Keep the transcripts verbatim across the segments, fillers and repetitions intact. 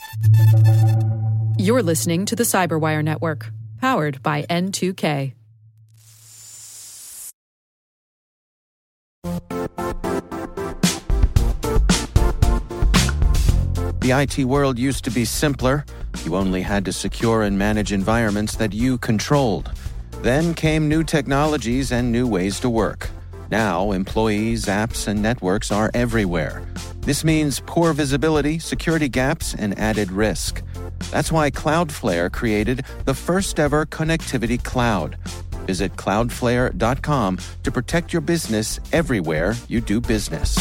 You're listening to the Cyberwire Network, powered by N two K. The I T world used to be simpler. You only had to secure and manage environments that you controlled. Then came new technologies and new ways to work. Now, employees, apps, and networks are everywhere. This means poor visibility, security gaps, and added risk. That's why Cloudflare created the first-ever connectivity cloud. Visit cloudflare dot com to protect your business everywhere you do business.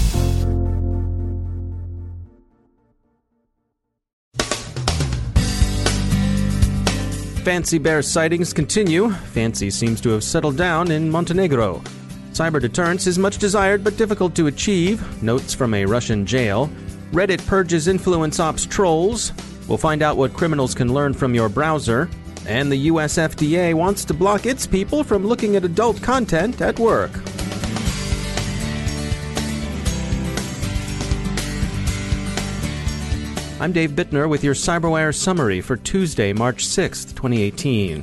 Fancy Bear sightings continue. Fancy seems to have settled down in Montenegro. Cyber deterrence is much desired but difficult to achieve. Notes from a Russian jail. Reddit purges influence ops trolls. We'll find out what criminals can learn from your browser. And the U S F D A wants to block its people from looking at adult content at work. I'm Dave Bittner with your CyberWire summary for Tuesday, March sixth, twenty eighteen.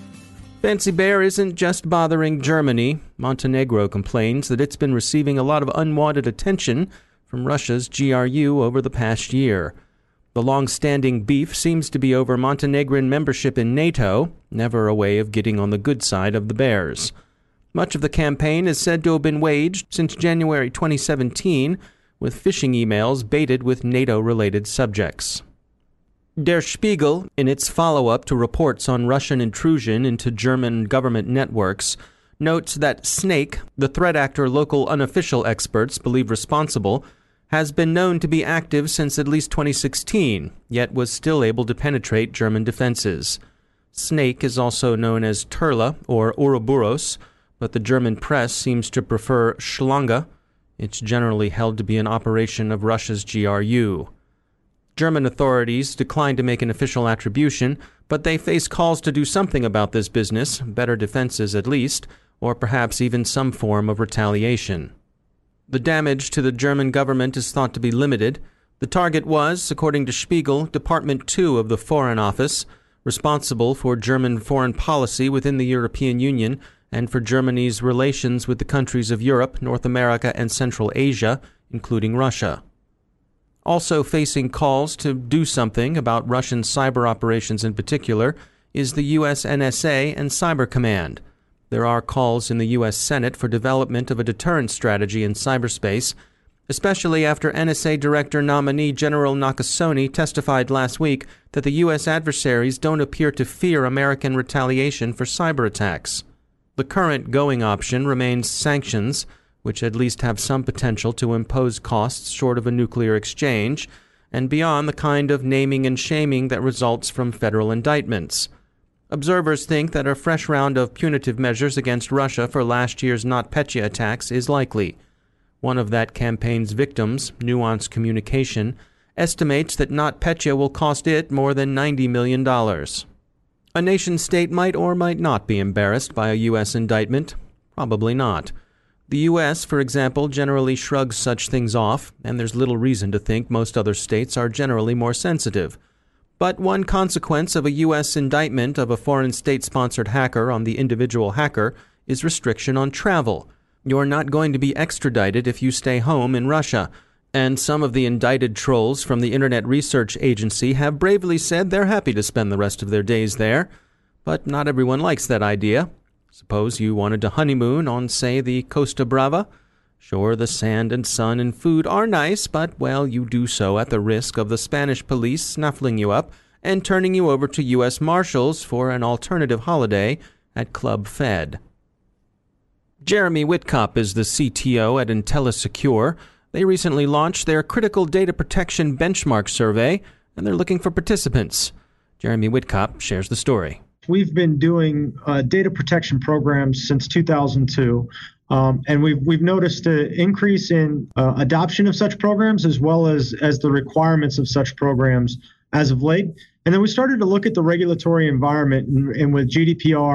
Fancy Bear isn't just bothering Germany. Montenegro complains that it's been receiving a lot of unwanted attention from Russia's G R U over the past year. The long-standing beef seems to be over Montenegrin membership in NATO, never a way of getting on the good side of the Bears. Much of the campaign is said to have been waged since January twenty seventeen, with phishing emails baited with NATO-related subjects. Der Spiegel, in its follow-up to reports on Russian intrusion into German government networks, notes that Snake, the threat actor local unofficial experts believe responsible, has been known to be active since at least twenty sixteen, yet was still able to penetrate German defenses. Snake is also known as Turla or Ouroboros, but the German press seems to prefer Schlange. It's generally held to be an operation of Russia's G R U. German authorities declined to make an official attribution, but they face calls to do something about this business, better defenses at least, or perhaps even some form of retaliation. The damage to the German government is thought to be limited. The target was, according to Spiegel, Department two of the Foreign Office, responsible for German foreign policy within the European Union and for Germany's relations with the countries of Europe, North America, and Central Asia, including Russia. Also facing calls to do something about Russian cyber operations in particular is the U S N S A and Cyber Command. There are calls in the U S Senate for development of a deterrence strategy in cyberspace, especially after N S A Director nominee General Nakasone testified last week that the U S adversaries don't appear to fear American retaliation for cyber attacks. The current going option remains sanctions, which at least have some potential to impose costs short of a nuclear exchange, and beyond the kind of naming and shaming that results from federal indictments. Observers think that a fresh round of punitive measures against Russia for last year's NotPetya attacks is likely. One of that campaign's victims, Nuance Communication, estimates that NotPetya will cost it more than ninety million dollars. A nation-state might or might not be embarrassed by a U S indictment. Probably not. The U S, for example, generally shrugs such things off, and there's little reason to think most other states are generally more sensitive. But one consequence of a U S indictment of a foreign state-sponsored hacker on the individual hacker is restriction on travel. You're not going to be extradited if you stay home in Russia. And some of the indicted trolls from the Internet Research Agency have bravely said they're happy to spend the rest of their days there. But not everyone likes that idea. Suppose you wanted to honeymoon on, say, the Costa Brava? Sure, the sand and sun and food are nice, but, well, you do so at the risk of the Spanish police snuffling you up and turning you over to U S Marshals for an alternative holiday at Club Fed. Jeremy Whitkop is the C T O at IntelliSecure. They recently launched their Critical Data Protection Benchmark Survey, and they're looking for participants. Jeremy Whitkop shares the story. We've been doing uh, data protection programs since two thousand two, um, and we've we've noticed an increase in uh, adoption of such programs as well as as the requirements of such programs as of late. And then we started to look at the regulatory environment, and, and with G D P R,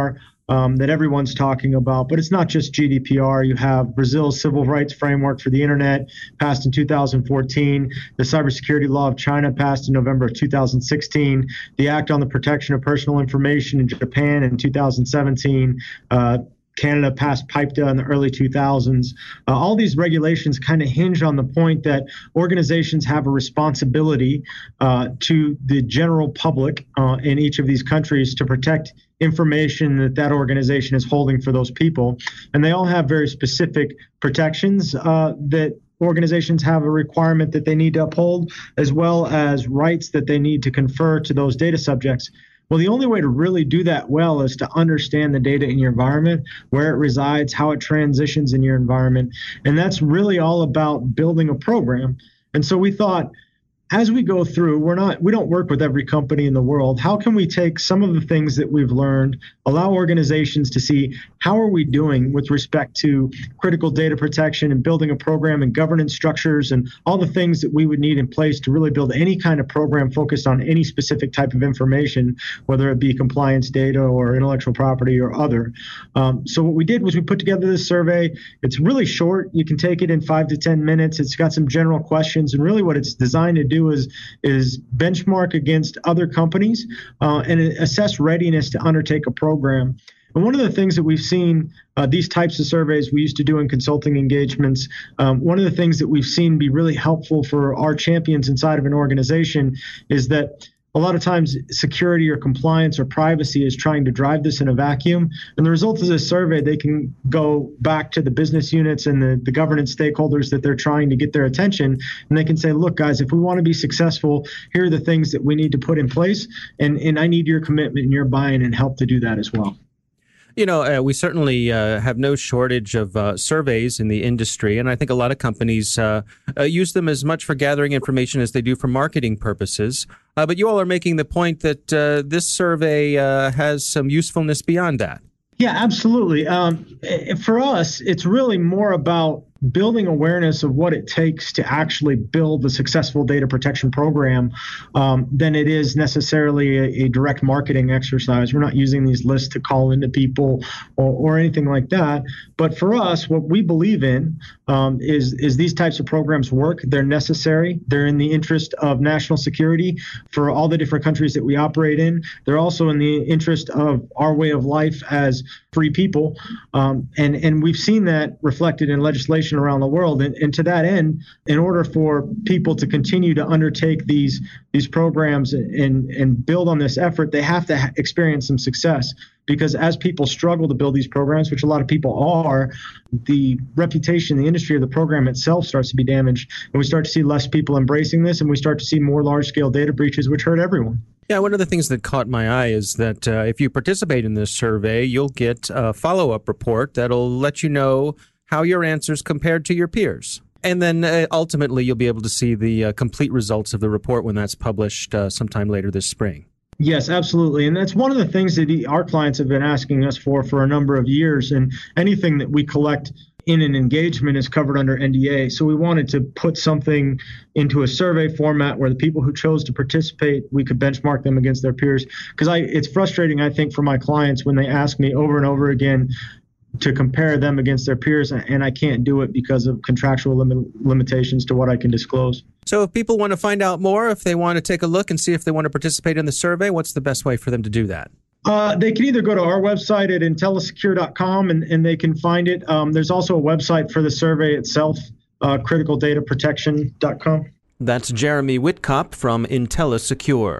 um, that everyone's talking about. But it's not just G D P R. You have Brazil's civil rights framework for the internet, passed in two thousand fourteen, the cybersecurity law of China, passed in November of two thousand sixteen, the Act on the Protection of Personal Information in Japan in two thousand seventeen, uh, Canada passed PIPEDA in the early two thousands. Uh, all these regulations kind of hinge on the point that organizations have a responsibility uh, to the general public uh, in each of these countries to protect information that that organization is holding for those people. And they all have very specific protections uh, that organizations have a requirement that they need to uphold, as well as rights that they need to confer to those data subjects. Well, the only way to really do that well is to understand the data in your environment, where it resides, how it transitions in your environment. And that's really all about building a program. And so we thought, as we go through, we're not, we don't work with every company in the world. How can we take some of the things that we've learned, allow organizations to see how are we doing with respect to critical data protection and building a program and governance structures and all the things that we would need in place to really build any kind of program focused on any specific type of information, whether it be compliance data or intellectual property or other. Um, so what we did was we put together this survey. It's really short. You can take it in five to ten minutes. It's got some general questions, and really what it's designed to do is is benchmark against other companies uh, and assess readiness to undertake a program. And one of the things that we've seen, uh, these types of surveys we used to do in consulting engagements, um, one of the things that we've seen be really helpful for our champions inside of an organization is that a lot of times security or compliance or privacy is trying to drive this in a vacuum. And the results of this survey, they can go back to the business units and the, the governance stakeholders that they're trying to get their attention. And they can say, look, guys, if we want to be successful, here are the things that we need to put in place. And, and I need your commitment and your buy-in and help to do that as well. You know, uh, we certainly uh, have no shortage of uh, surveys in the industry, and I think a lot of companies uh, uh, use them as much for gathering information as they do for marketing purposes. Uh, but you all are making the point that uh, this survey uh, has some usefulness beyond that. Yeah, absolutely. Um, for us, it's really more about building awareness of what it takes to actually build a successful data protection program um, than it is necessarily a, a direct marketing exercise. We're not using these lists to call into people or, or anything like that. But for us, what we believe in um, is, is these types of programs work. They're necessary. They're in the interest of national security for all the different countries that we operate in. They're also in the interest of our way of life as free people. Um, and, and we've seen that reflected in legislation around the world. And, and to that end, in order for people to continue to undertake these these programs and, and build on this effort, they have to ha- experience some success. Because as people struggle to build these programs, which a lot of people are, the reputation, the industry of the program itself starts to be damaged. And we start to see less people embracing this, and we start to see more large-scale data breaches, which hurt everyone. Yeah, one of the things that caught my eye is that uh, if you participate in this survey, you'll get a follow-up report that'll let you know how your answers compared to your peers. And then uh, ultimately, you'll be able to see the uh, complete results of the report when that's published uh, sometime later this spring. Yes, absolutely. And that's one of the things that our clients have been asking us for for a number of years. And anything that we collect in an engagement is covered under N D A. So we wanted to put something into a survey format where the people who chose to participate, we could benchmark them against their peers. Because I, it's frustrating, I think, for my clients when they ask me over and over again to compare them against their peers, and I can't do it because of contractual lim- limitations to what I can disclose. So if people want to find out more, if they want to take a look and see if they want to participate in the survey, what's the best way for them to do that? Uh, they can either go to our website at intellisecure dot com and, and they can find it. Um, there's also a website for the survey itself, uh, critical data protection dot com. That's Jeremy Whitkop from IntelliSecure.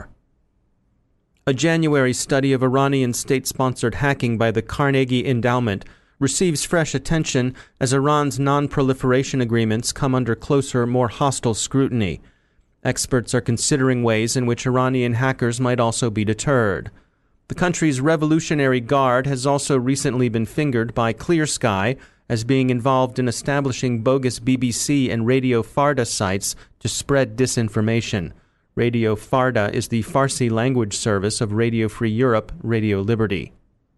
A January study of Iranian state-sponsored hacking by the Carnegie Endowment receives fresh attention as Iran's non-proliferation agreements come under closer, more hostile scrutiny. Experts are considering ways in which Iranian hackers might also be deterred. The country's Revolutionary Guard has also recently been fingered by Clear Sky as being involved in establishing bogus B B C and Radio Farda sites to spread disinformation. Radio Farda is the Farsi language service of Radio Free Europe, Radio Liberty.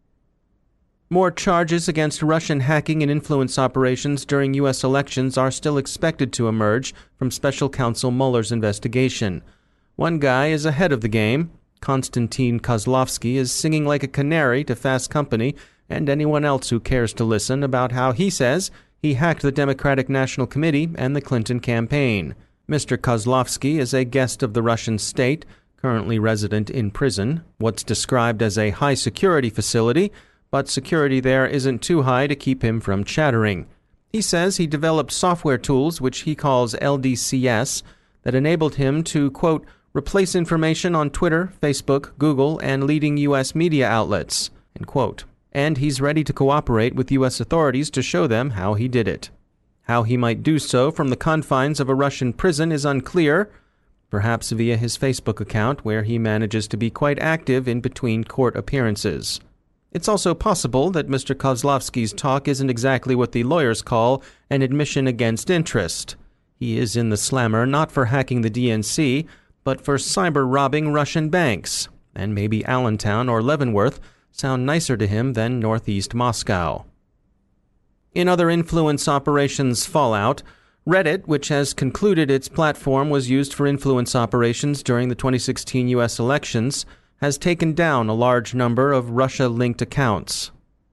More charges against Russian hacking and influence operations during U S elections are still expected to emerge from Special Counsel Mueller's investigation. One guy is ahead of the game. Konstantin Kozlovsky is singing like a canary to Fast Company and anyone else who cares to listen about how he says he hacked the Democratic National Committee and the Clinton campaign. Mister Kozlovsky is a guest of the Russian state, currently resident in prison, what's described as a high-security facility, but security there isn't too high to keep him from chattering. He says he developed software tools, which he calls L D C S, that enabled him to, quote, replace information on Twitter, Facebook, Google, and leading U S media outlets, end quote. And he's ready to cooperate with U S authorities to show them how he did it. How he might do so from the confines of a Russian prison is unclear, perhaps via his Facebook account, where he manages to be quite active in between court appearances. It's also possible that Mister Kozlovsky's talk isn't exactly what the lawyers call an admission against interest. He is in the slammer not for hacking the D N C, but for cyber-robbing Russian banks, and maybe Allentown or Leavenworth sound nicer to him than Northeast Moscow. In other influence operations fallout, Reddit, which has concluded its platform was used for influence operations during the twenty sixteen U S elections, has taken down a large number of Russia-linked accounts.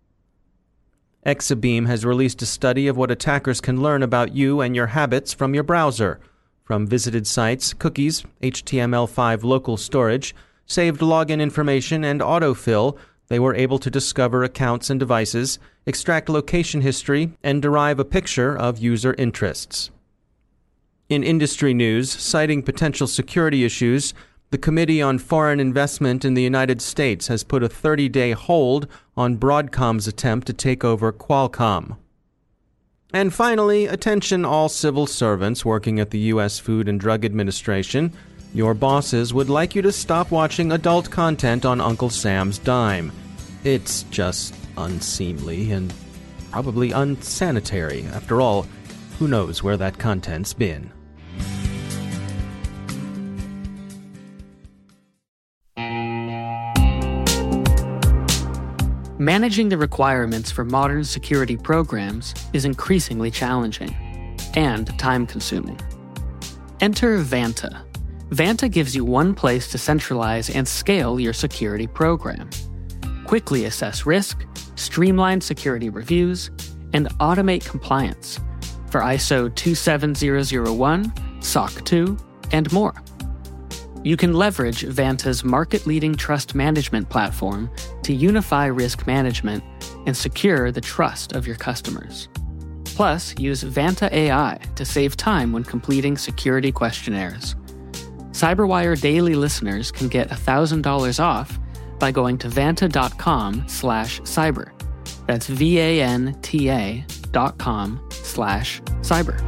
Exabeam has released a study of what attackers can learn about you and your habits from your browser. From visited sites, cookies, H T M L five local storage, saved login information, and autofill, they were able to discover accounts and devices, extract location history, and derive a picture of user interests. In industry news, citing potential security issues, the Committee on Foreign Investment in the United States has put a thirty-day hold on Broadcom's attempt to take over Qualcomm. And finally, attention all civil servants working at the U S Food and Drug Administration. Your bosses would like you to stop watching adult content on Uncle Sam's dime. It's just unseemly and probably unsanitary. After all, who knows where that content's been? Managing the requirements for modern security programs is increasingly challenging and time-consuming. Enter Vanta. Vanta gives you one place to centralize and scale your security program. Quickly assess risk, streamline security reviews, and automate compliance for I S O two seven zero zero one, S O C two, and more. You can leverage Vanta's market-leading trust management platform to unify risk management and secure the trust of your customers. Plus, use Vanta A I to save time when completing security questionnaires. CyberWire Daily listeners can get one thousand dollars off by going to vanta.com slash cyber. That's V-A-N-T-A dot com slash cyber.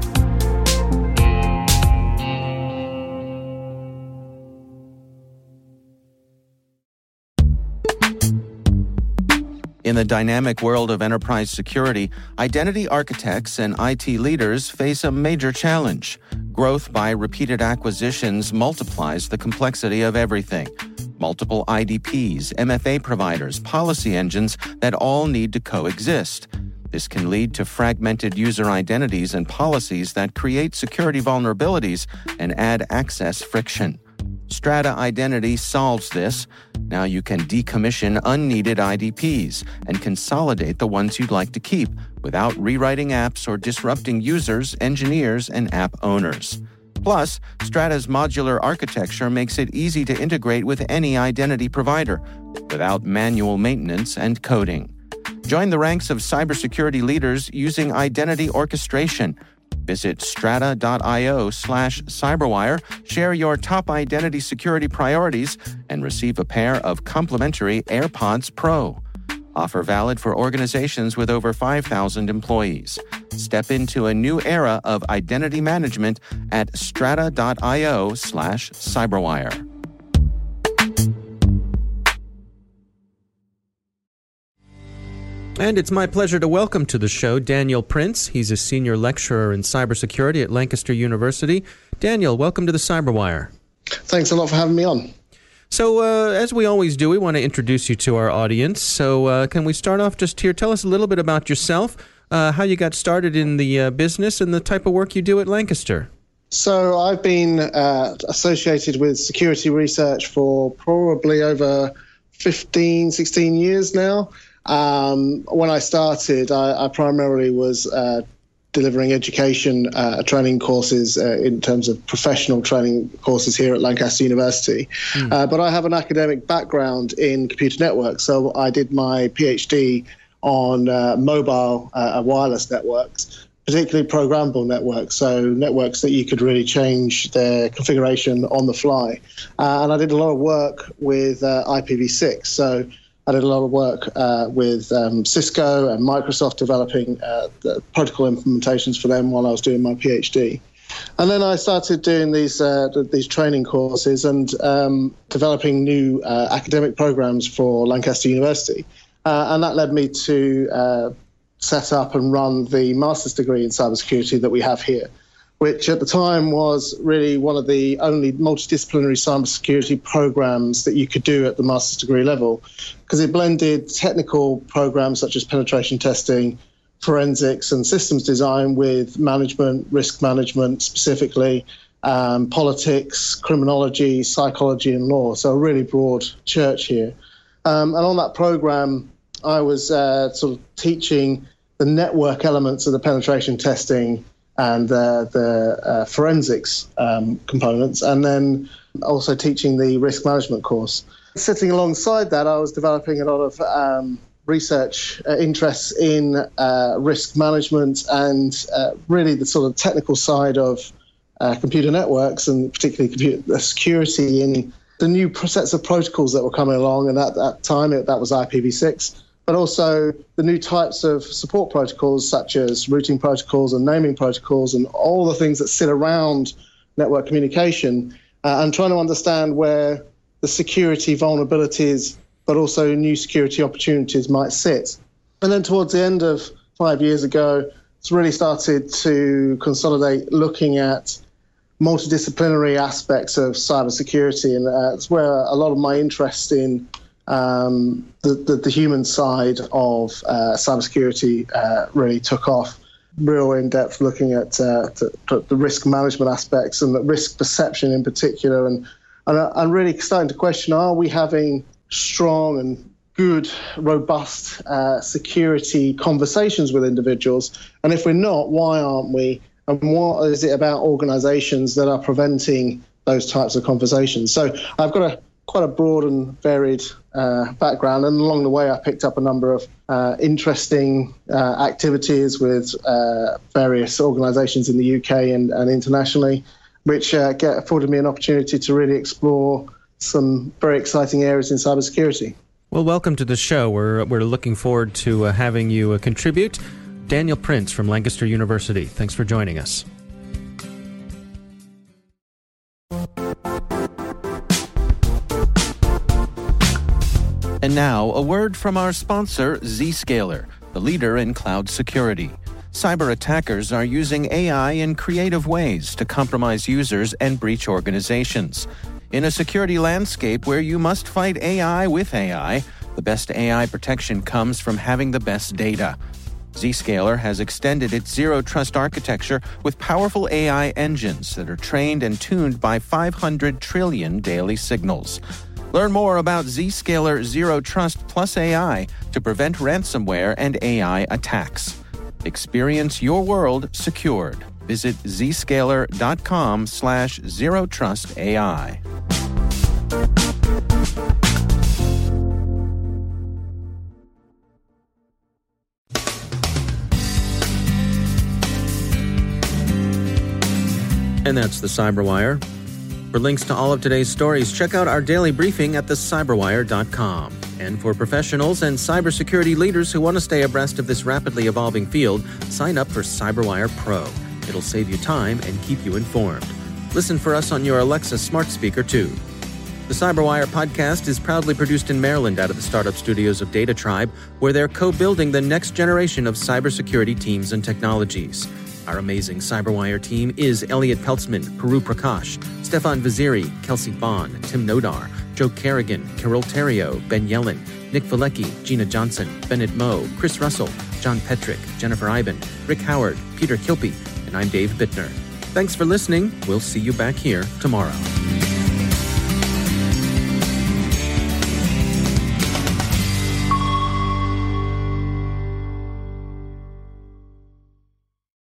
In the dynamic world of enterprise security, identity architects and I T leaders face a major challenge. Growth by repeated acquisitions multiplies the complexity of everything. Multiple I D Ps, M F A providers, policy engines that all need to coexist. This can lead to fragmented user identities and policies that create security vulnerabilities and add access friction. Strata Identity solves this. Now you can decommission unneeded I D Ps and consolidate the ones you'd like to keep without rewriting apps or disrupting users, engineers, and app owners. Plus, Strata's modular architecture makes it easy to integrate with any identity provider without manual maintenance and coding. Join the ranks of cybersecurity leaders using identity orchestration. Visit strata.io slash cyberwire, share your top identity security priorities, and receive a pair of complimentary AirPods Pro. Offer valid for organizations with over five thousand employees. Step into a new era of identity management at strata.io slash cyberwire. And it's my pleasure to welcome to the show Daniel Prince. He's a senior lecturer in cybersecurity at Lancaster University. Daniel, welcome to the Cyberwire. Thanks a lot for having me on. So, uh, as we always do, we want to introduce you to our audience. So, uh, can we start off just here? Tell us a little bit about yourself, uh, how you got started in the uh, business, and the type of work you do at Lancaster. So, I've been uh, associated with security research for probably over fifteen, sixteen years now. Um, when I started, I, I primarily was uh, delivering education uh, training courses uh, in terms of professional training courses here at Lancaster University. Mm. Uh, but I have an academic background in computer networks, so I did my PhD on uh, mobile uh, wireless networks, particularly programmable networks, so networks that you could really change their configuration on the fly. Uh, and I did a lot of work with uh, I P v six, so I did a lot of work uh, with um, Cisco and Microsoft developing uh, the protocol implementations for them while I was doing my PhD. And then I started doing these uh, these training courses and um, developing new uh, academic programs for Lancaster University. Uh, and that led me to uh, set up and run the master's degree in cybersecurity that we have here, which at the time was really one of the only multidisciplinary cybersecurity programs that you could do at the master's degree level, because it blended technical programs such as penetration testing, forensics and systems design with management, risk management specifically, um, politics, criminology, psychology and law. So a really broad church here. Um, and on that program, I was uh, sort of teaching the network elements of the penetration testing and uh, the uh, forensics um, components, and then also teaching the risk management course. Sitting alongside that, I was developing a lot of um, research uh, interests in uh, risk management and uh, really the sort of technical side of uh, computer networks, and particularly computer security in the new sets of protocols that were coming along. And at that time, it, that was I P v six. But also the new types of support protocols, such as routing protocols and naming protocols and all the things that sit around network communication, uh, and trying to understand where the security vulnerabilities, but also new security opportunities might sit. And then towards the end of five years ago, it's really started to consolidate looking at multidisciplinary aspects of cybersecurity, and uh, it's where a lot of my interest in Um, the, the, the human side of uh, cybersecurity uh, really took off. Real in-depth looking at uh, the, the risk management aspects and the risk perception in particular, and, and I'm really starting to question: are we having strong and good, robust uh, security conversations with individuals? And if we're not, why aren't we? And what is it about organizations that are preventing those types of conversations? So I've got a quite a broad and varied uh, background, and along the way I picked up a number of uh, interesting uh, activities with uh, various organisations in the U K and, and internationally, which uh, get, afforded me an opportunity to really explore some very exciting areas in cybersecurity. Well, welcome to the show. We're, we're looking forward to uh, having you uh, contribute. Daniel Prince from Lancaster University, thanks for joining us. And now, a word from our sponsor, Zscaler, the leader in cloud security. Cyber attackers are using A I in creative ways to compromise users and breach organizations. In a security landscape where you must fight A I with A I, the best A I protection comes from having the best data. Zscaler has extended its zero-trust architecture with powerful A I engines that are trained and tuned by five hundred trillion daily signals. Learn more about Zscaler Zero Trust Plus A I to prevent ransomware and A I attacks. Experience your world secured. Visit zscaler.com slash zero trust AI. And that's the Cyberwire. For links to all of today's stories, check out our daily briefing at the cyberwire dot com. And for professionals and cybersecurity leaders who want to stay abreast of this rapidly evolving field, sign up for CyberWire Pro. It'll save you time and keep you informed. Listen for us on your Alexa smart speaker, too. The Cyberwire podcast is proudly produced in Maryland out of the startup studios of Data Tribe, where they're co-building the next generation of cybersecurity teams and technologies. Our amazing Cyberwire team is Elliot Peltzman, Puru Prakash, Stefan Vaziri, Kelsey Bond, Tim Nodar, Joe Kerrigan, Carol Terrio, Ben Yellen, Nick Valecki, Gina Johnson, Bennett Moe, Chris Russell, John Petrick, Jennifer Iben, Rick Howard, Peter Kilpie, and I'm Dave Bittner. Thanks for listening. We'll see you back here tomorrow.